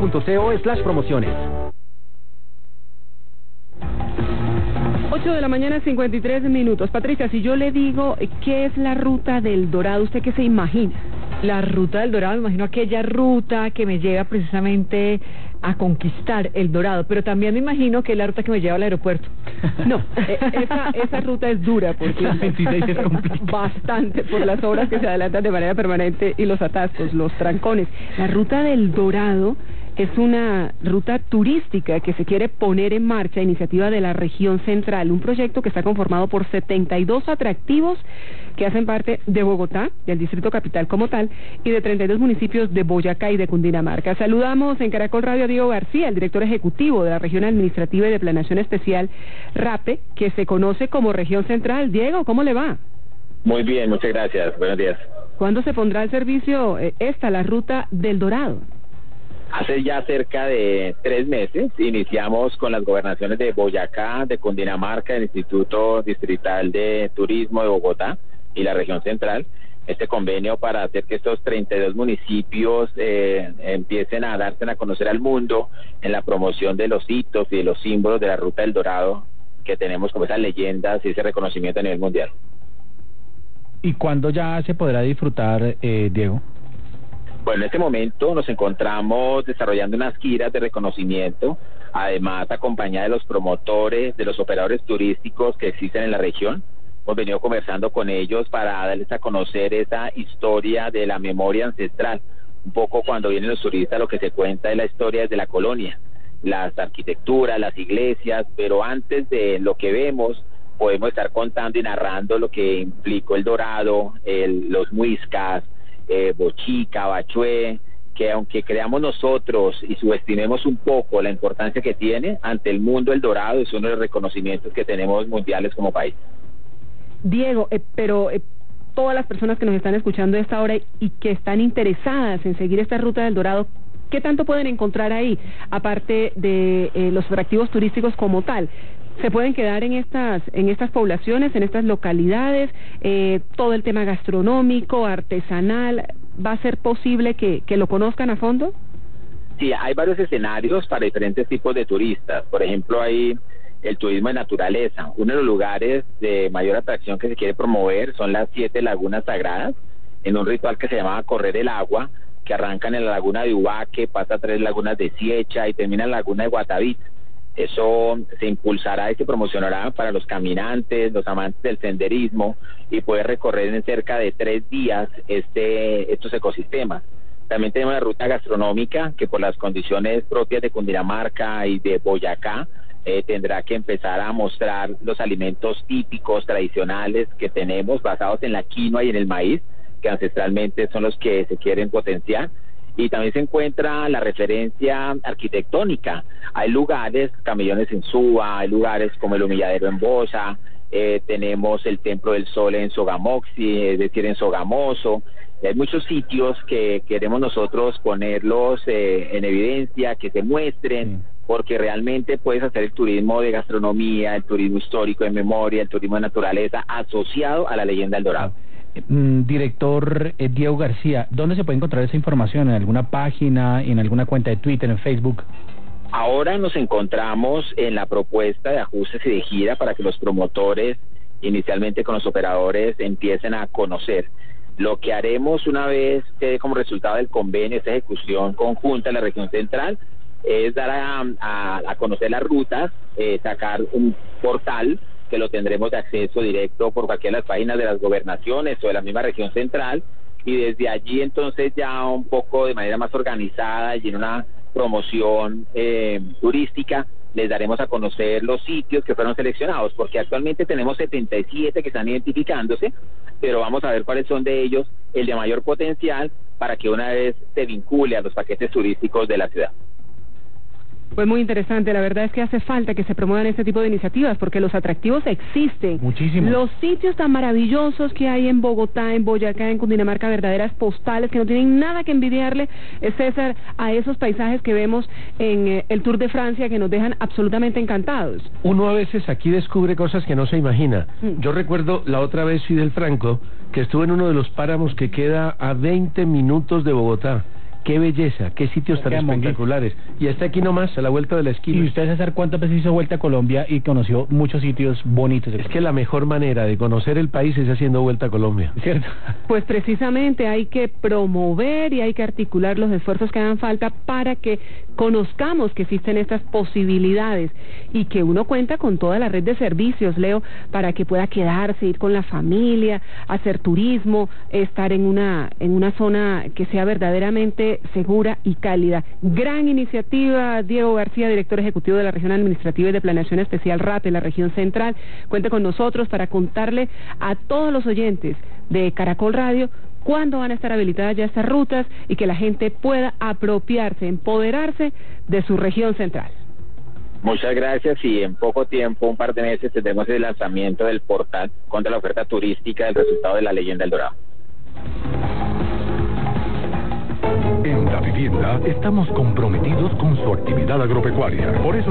www.co.co/promociones. 8 de la mañana, 53 minutos. Patricia, si yo le digo qué es la Ruta del Dorado, ¿usted qué se imagina? La Ruta del Dorado, me imagino aquella ruta que me lleva precisamente a conquistar el Dorado, pero también me imagino que es la ruta que me lleva al aeropuerto. No, esa ruta es dura porque bastante por las obras que se adelantan de manera permanente y los atascos, los trancones. La Ruta del Dorado es una ruta turística que se quiere poner en marcha a iniciativa de la región central, un proyecto que está conformado por 72 atractivos que hacen parte de Bogotá, del distrito capital como tal, y de 32 municipios de Boyacá y de Cundinamarca. Saludamos en Caracol Radio a Diego García, el director ejecutivo de la Región Administrativa y de Planeación Especial, RAPE, que se conoce como Región Central. Diego, ¿cómo le va? Muy bien, muchas gracias. Buenos días. ¿Cuándo se pondrá al servicio la Ruta del Dorado? Hace ya cerca de 3 meses iniciamos con las gobernaciones de Boyacá, de Cundinamarca, del Instituto Distrital de Turismo de Bogotá y la región central, este convenio para hacer que estos 32 municipios empiecen a darse a conocer al mundo en la promoción de los hitos y de los símbolos de la Ruta del Dorado, que tenemos como esas leyendas y ese reconocimiento a nivel mundial. ¿Y cuándo ya se podrá disfrutar, Diego? Bueno, en este momento nos encontramos desarrollando unas giras de reconocimiento, además acompañada de los promotores, de los operadores turísticos que existen en la región. Hemos venido conversando con ellos para darles a conocer esa historia de la memoria ancestral. Un poco cuando vienen los turistas lo que se cuenta es la historia desde la colonia, las arquitecturas, las iglesias, pero antes de lo que vemos podemos estar contando y narrando lo que implicó el Dorado, los muiscas, Bochica, Bachué, que aunque creamos nosotros y subestimemos un poco la importancia que tiene ante el mundo, el Dorado es uno de los reconocimientos que tenemos mundiales como país. Diego, pero todas las personas que nos están escuchando a esta hora y que están interesadas en seguir esta Ruta del Dorado, ¿qué tanto pueden encontrar ahí, aparte de los atractivos turísticos como tal? ¿Se pueden quedar en estas poblaciones, en estas localidades? Todo el tema gastronómico, artesanal, ¿va a ser posible que lo conozcan a fondo? Sí, hay varios escenarios para diferentes tipos de turistas. Por ejemplo, hay el turismo de naturaleza. Uno de los lugares de mayor atracción que se quiere promover son las 7 lagunas sagradas, en un ritual que se llama Correr el Agua, que arranca en la laguna de Ubaque, pasa a 3 lagunas de Siecha y termina en la laguna de Guatavita. Eso se impulsará y se promocionará para los caminantes, los amantes del senderismo, y poder recorrer en cerca de 3 días estos ecosistemas. También tenemos la ruta gastronómica, que por las condiciones propias de Cundinamarca y de Boyacá tendrá que empezar a mostrar los alimentos típicos, tradicionales que tenemos, basados en la quinoa y en el maíz, que ancestralmente son los que se quieren potenciar. Y también se encuentra la referencia arquitectónica. Hay lugares, Camellones en Suba, hay lugares como el Humilladero en Bosa, tenemos el Templo del Sol en Sogamoxi, es decir, en Sogamoso. Hay muchos sitios que queremos nosotros ponerlos en evidencia, que se muestren, porque realmente puedes hacer el turismo de gastronomía, el turismo histórico de memoria, el turismo de naturaleza, asociado a la leyenda del Dorado. Director Diego García, ¿dónde se puede encontrar esa información? ¿En alguna página, en alguna cuenta de Twitter, en Facebook? Ahora nos encontramos en la propuesta de ajustes y de gira para que los promotores, inicialmente con los operadores, empiecen a conocer. Lo que haremos una vez que como resultado del convenio, esta ejecución conjunta en la región central, es dar a conocer las rutas, sacar un portal que lo tendremos de acceso directo por cualquiera de las páginas de las gobernaciones o de la misma región central, y desde allí entonces ya un poco de manera más organizada y en una promoción turística les daremos a conocer los sitios que fueron seleccionados, porque actualmente tenemos 77 que están identificándose, pero vamos a ver cuáles son de ellos el de mayor potencial para que una vez se vincule a los paquetes turísticos de la ciudad. Pues muy interesante, la verdad es que hace falta que se promuevan este tipo de iniciativas porque los atractivos existen. Muchísimo. Los sitios tan maravillosos que hay en Bogotá, en Boyacá, en Cundinamarca, verdaderas postales que no tienen nada que envidiarle, César, a esos paisajes que vemos en el Tour de Francia que nos dejan absolutamente encantados. Uno a veces aquí descubre cosas que no se imagina. Yo recuerdo la otra vez Fidel Franco, que estuvo en uno de los páramos que queda a 20 minutos de Bogotá. qué belleza, qué sitios tan espectaculares. Y está aquí nomás, a la vuelta de la esquina. ¿Y usted, César, cuántas veces hizo vuelta a Colombia y conoció muchos sitios bonitos? Es que la mejor manera de conocer el país es haciendo vuelta a Colombia. ¿Cierto? Pues precisamente hay que promover y hay que articular los esfuerzos que hagan falta para que conozcamos que existen estas posibilidades y que uno cuenta con toda la red de servicios, Leo, para que pueda quedarse, ir con la familia, hacer turismo, estar en una zona que sea verdaderamente segura y cálida. Gran iniciativa, Diego García, director ejecutivo de la Región Administrativa y de Planeación Especial RAP en la región central. Cuente con nosotros para contarle a todos los oyentes de Caracol Radio cuándo van a estar habilitadas ya estas rutas y que la gente pueda apropiarse, empoderarse de su región central. Muchas gracias, y en poco tiempo, un par de meses, tendremos el lanzamiento del portal contra la oferta turística del resultado de la Leyenda del Dorado. En Da Vivienda estamos comprometidos con su actividad agropecuaria. Por eso